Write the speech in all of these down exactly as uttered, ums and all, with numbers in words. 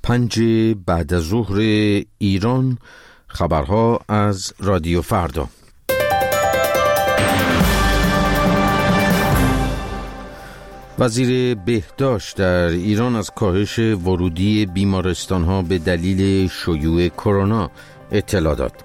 پنج بعد از ظهر ایران، خبرها از رادیو فردا. وزیر بهداشت در ایران از کاهش ورودی بیمارستان‌ها به دلیل شیوع کرونا اطلاع داد.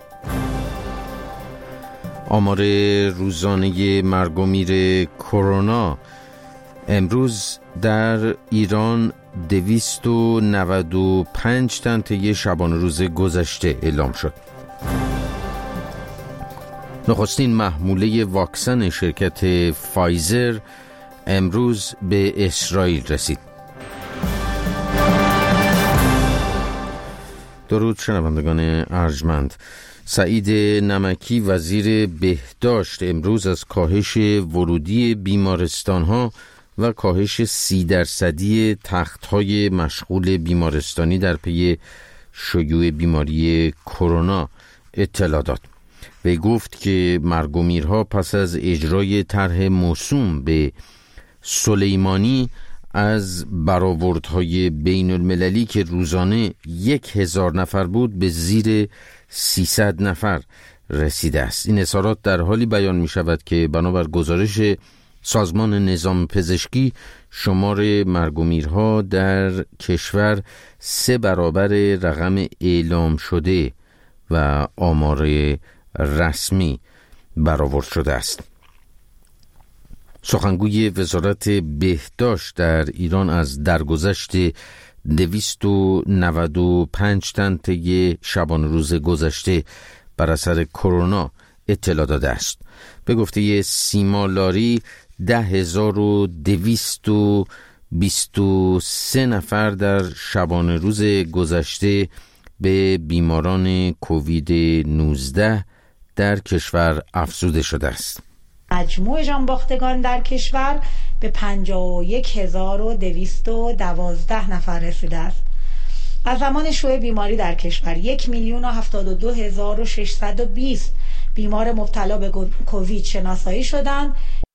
آمار روزانه مرگ و میر کرونا امروز در ایران دویست و نود و پنج تن طی شبانه روز گذشته اعلام شد. نخستین محموله واکسن شرکت فایزر امروز به اسرائیل رسید. درود شنوندگان ارجمند. سعید نمکی وزیر بهداشت امروز از کاهش ورودی بیمارستان‌ها و کاهش سی درصدی تخت‌های مشغول بیمارستانی در پی شیوع بیماری کرونا اطلاع داد. وی گفت که مرگ و میرها پس از اجرای طرح موسوم به سلیمانی از برآوردهای بین المللی که روزانه یک هزار نفر بود به زیر سیصد نفر رسیده است. این اظهارات در حالی بیان می شود که بنابر گزارش سازمان نظام پزشکی شمار مرگ و میرها در کشور سه برابر رقم اعلام شده و آمار رسمی برآورد شده است. سخنگوی وزارت بهداشت در ایران از درگذشت دویست و نود و پنج تن طی شبانه روز گذشته بر اثر کرونا اطلاع داده است. به گفته سیما لاری ده هزار و دویست و بیست و سه نفر در شبانه روز گذشته به بیماران کووید نوزده در کشور افزوده شده است. مجموع جانباختگان در کشور به پنجاه و یک هزار و دویست و دوازده نفر رسیده است. از زمان شیوع بیماری در کشور یک میلیون و هفتاد و دو هزار و ششصد و بیست بیمار مبتلا به کووید شناسایی شدند.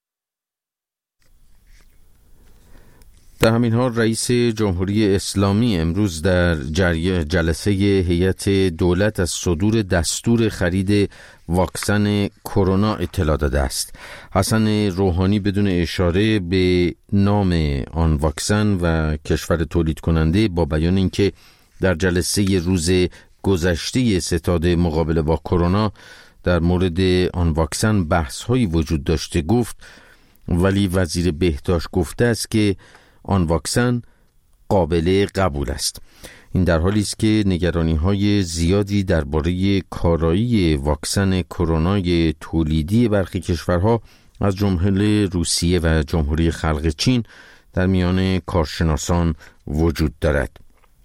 در همین حال رئیس جمهوری اسلامی امروز در جلسه هیئت دولت از صدور دستور خرید واکسن کرونا اطلاع داده است. حسن روحانی بدون اشاره به نام آن واکسن و کشور تولید کننده با بیان اینکه در جلسه روز گذشته ستاد مقابله با کرونا در مورد آن واکسن بحث‌هایی وجود داشته گفت، ولی وزیر بهداشت گفته است که آن واکسن قابل قبول است. این در حالی است که نگرانی‌های زیادی درباره کارایی واکسن کرونای تولیدی برخی کشورها از جمله روسیه و جمهوری خلق چین در میان کارشناسان وجود دارد.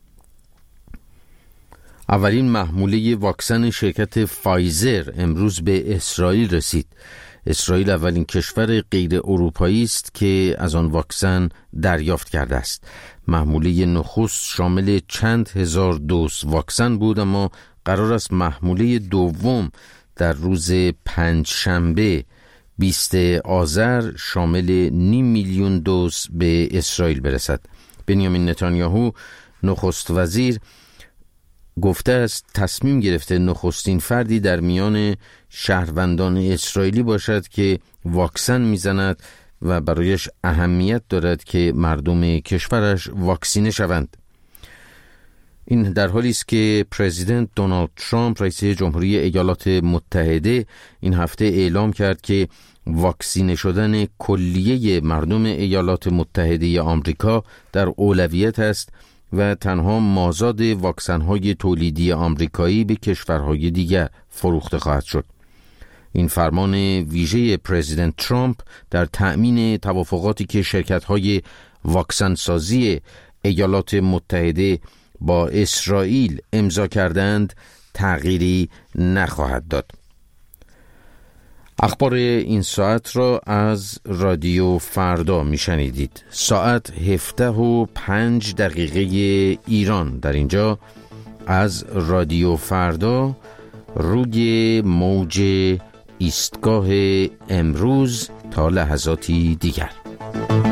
اولین محموله واکسن شرکت فایزر امروز به اسرائیل رسید. اسرائیل اولین کشور غیر اروپایی است که از آن واکسن دریافت کرده است. محموله نخست شامل چند هزار دوز واکسن بود، اما قرار است محموله دوم در روز پنجشنبه بیست آذر شامل نیم میلیون دوز به اسرائیل برسد. بنیامین نتانیاهو نخست وزیر گفته است تصمیم گرفته نخستین فردی در میان شهروندان اسرائیلی باشد که واکسن میزند و برایش اهمیت دارد که مردم کشورش واکسینه شوند. این در حالی است که پرزیدنت دونالد ترامپ رئیس جمهوری ایالات متحده این هفته اعلام کرد که واکسینه شدن کلیه مردم ایالات متحده آمریکا در اولویت است و تنها مازاد واکسن‌های تولیدی آمریکایی به کشورهای دیگر فروخته خواهد شد. این فرمان ویژه پرزیدنت ترامپ در تأمین توافقاتی که شرکت‌های واکسن سازی ایالات متحده با اسرائیل امضا کردند تغییری نخواهد داد. اخبار این ساعت را از رادیو فردا میشنیدید. ساعت هفده و پنج دقیقه ایران در اینجا از رادیو فردا روی موج ایستگاه امروز تا لحظاتی دیگر.